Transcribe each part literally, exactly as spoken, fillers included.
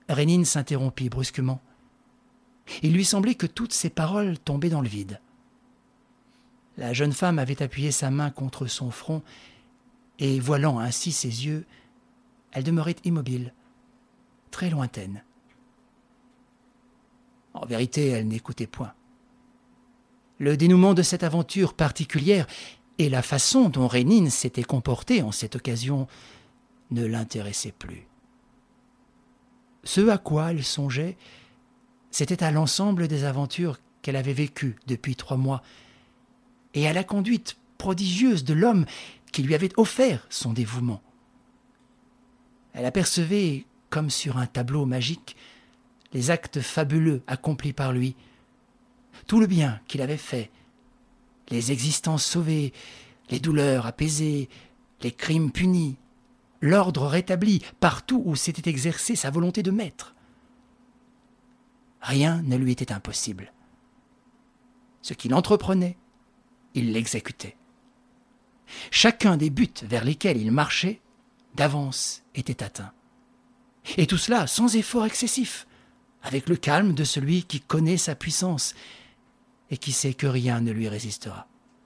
Rénine s'interrompit brusquement. Il lui semblait que toutes ses paroles tombaient dans le vide. La jeune femme avait appuyé sa main contre son front et, voilant ainsi ses yeux, elle demeurait immobile, très lointaine. En vérité, elle n'écoutait point. Le dénouement de cette aventure particulière et la façon dont Rénine s'était comportée en cette occasion ne l'intéressaient plus. Ce à quoi elle songeait, c'était à l'ensemble des aventures qu'elle avait vécues depuis trois mois et à la conduite prodigieuse de l'homme qui lui avait offert son dévouement. Elle apercevait, comme sur un tableau magique, les actes fabuleux accomplis par lui, tout le bien qu'il avait fait, les existences sauvées, les douleurs apaisées, les crimes punis, l'ordre rétabli partout où s'était exercée sa volonté de maître. Rien ne lui était impossible. Ce qu'il entreprenait, il l'exécutait. Chacun des buts vers lesquels il marchait, d'avance, était atteint. Et tout cela sans effort excessif, avec le calme de celui qui connaît sa puissance et qui sait que rien ne lui résistera.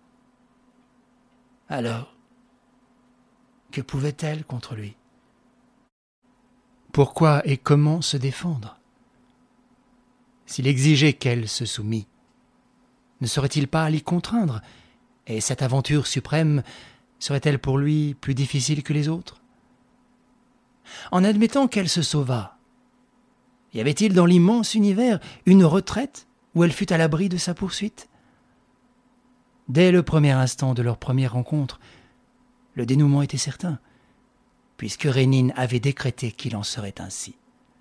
Alors, que pouvait-elle contre lui? Pourquoi et comment se défendre? S'il exigeait qu'elle se soumît, ne serait-il pas à l'y contraindre, et cette aventure suprême serait-elle pour lui plus difficile que les autres? En admettant qu'elle se sauvât, y avait-il dans l'immense univers une retraite où elle fût à l'abri de sa poursuite? Dès le premier instant de leur première rencontre, le dénouement était certain, puisque Rénine avait décrété qu'il en serait ainsi.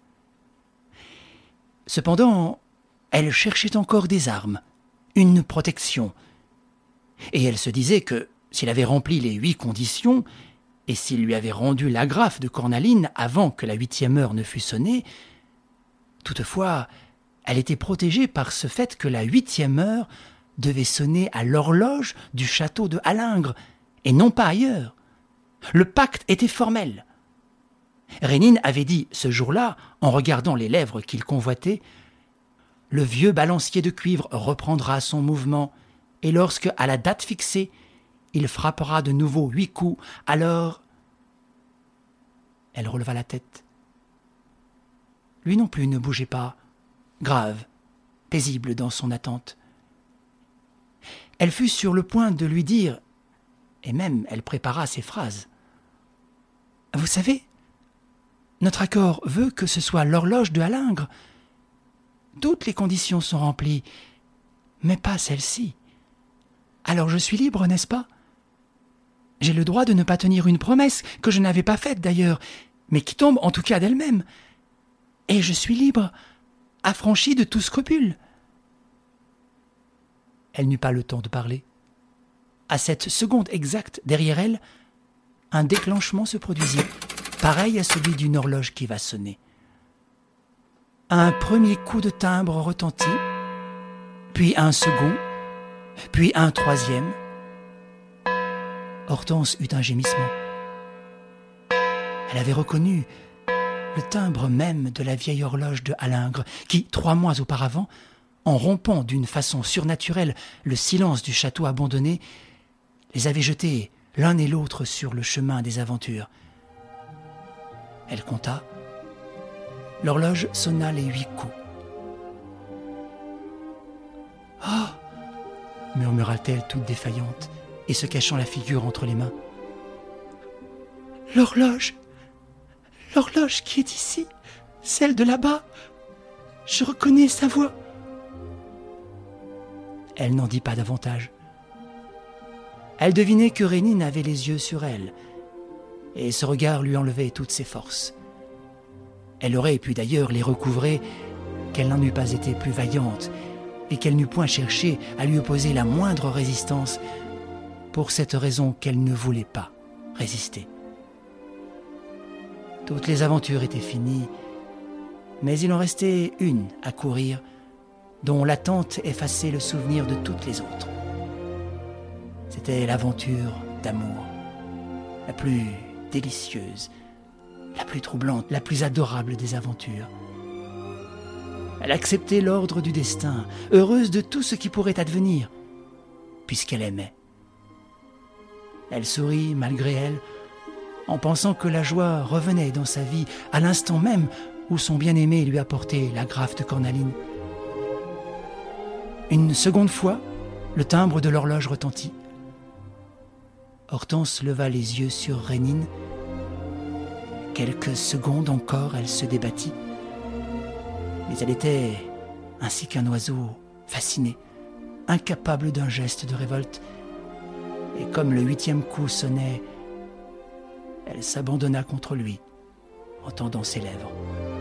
Cependant, elle cherchait encore des armes, une protection, et elle se disait que s'il avait rempli les huit conditions, et s'il lui avait rendu l'agrafe de Cornaline avant que la huitième heure ne fût sonnée, toutefois, elle était protégée par ce fait que la huitième heure devait sonner à l'horloge du château de Halingre, et non pas ailleurs. Le pacte était formel. Rénine avait dit ce jour-là, en regardant les lèvres qu'il convoitait, « Le vieux balancier de cuivre reprendra son mouvement, et lorsque, à la date fixée, il frappera de nouveau huit coups, alors... » Elle releva la tête. Lui non plus ne bougeait pas, grave, paisible dans son attente. Elle fut sur le point de lui dire, et même elle prépara ses phrases. « Vous savez, notre accord veut que ce soit l'horloge de Halingre. Toutes les conditions sont remplies, mais pas celle-ci. Alors je suis libre, n'est-ce pas? J'ai le droit de ne pas tenir une promesse que je n'avais pas faite d'ailleurs, mais qui tombe en tout cas d'elle-même. Et je suis libre, affranchie de tout scrupule. » Elle n'eut pas le temps de parler. À cette seconde exacte, derrière elle, un déclenchement se produisit, pareil à celui d'une horloge qui va sonner. Un premier coup de timbre retentit, puis un second, puis un troisième. Hortense eut un gémissement. Elle avait reconnu le timbre même de la vieille horloge de Halingre, qui, trois mois auparavant, en rompant d'une façon surnaturelle le silence du château abandonné, les avait jetés l'un et l'autre sur le chemin des aventures. Elle compta. L'horloge sonna les huit coups. « Oh !» murmura-t-elle toute défaillante et se cachant la figure entre les mains. « L'horloge L'horloge qui est ici, celle de là-bas, je reconnais sa voix. » Elle n'en dit pas davantage. Elle devinait que Rénine avait les yeux sur elle, et ce regard lui enlevait toutes ses forces. Elle aurait pu d'ailleurs les recouvrer, qu'elle n'en eût pas été plus vaillante, et qu'elle n'eût point cherché à lui opposer la moindre résistance, pour cette raison qu'elle ne voulait pas résister. Toutes les aventures étaient finies, mais il en restait une à courir, dont l'attente effaçait le souvenir de toutes les autres. C'était l'aventure d'amour, la plus délicieuse, la plus troublante, la plus adorable des aventures. Elle acceptait l'ordre du destin, heureuse de tout ce qui pourrait advenir, puisqu'elle aimait. Elle sourit malgré elle, en pensant que la joie revenait dans sa vie à l'instant même où son bien-aimé lui apportait l'agrafe de cornaline. Une seconde fois, le timbre de l'horloge retentit. Hortense leva les yeux sur Rénine. Quelques secondes encore, elle se débattit. Mais elle était, ainsi qu'un oiseau, fasciné, incapable d'un geste de révolte. Et comme le huitième coup sonnait, elle s'abandonna contre lui, en tendant ses lèvres.